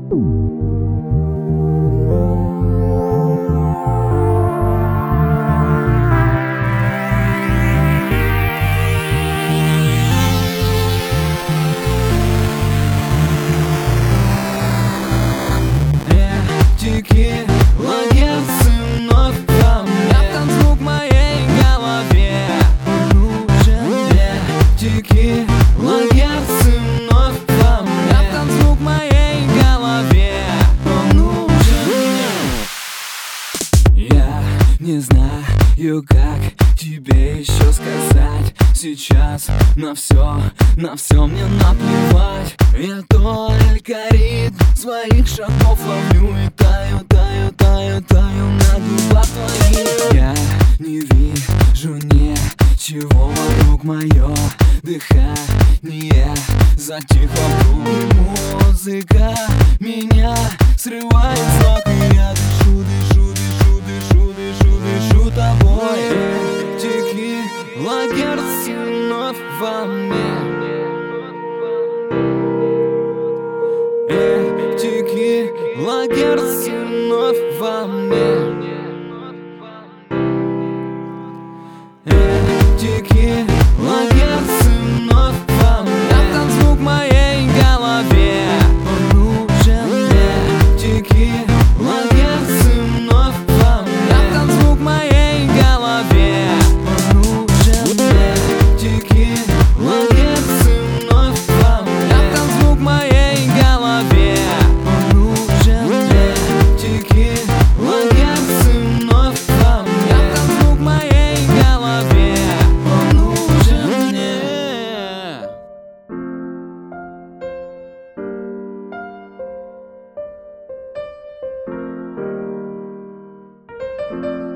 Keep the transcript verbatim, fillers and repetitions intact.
Дикий лагерь сынов во мне. Там звук в моей голове. Он нужен мне. Дикий лагерь сынов во мне. Там звук в моей голове. Он нужен мне. Я не знаю, как тебе еще сказать. Сейчас на все, на все мне наплевать. Я только ритм своих шагов ловлю и таю, таю, таю, таю на губах твоих. Я не вижу ничего вокруг, мое дыхание затихло вдруг. Музыка меня срывает с ног, и я дышу, дышу, дышу, дышу, дышу, дышу тобой. Дикий лагерь сынов во мне. Дикий лагерь сынов во мне. Дикий лагерь сынов во мне. Там звук в моей голове. Он нужен мне. Дикий лагерь сынов во мне. Там звук в моей голове. Он нужен мне. Дикий лагерь сынов во мне. Там звук в моей голове. Он нужен мне. Дикий лагерь сынов во мне. Там звук в моей голове. Он нужен мне. Thank you.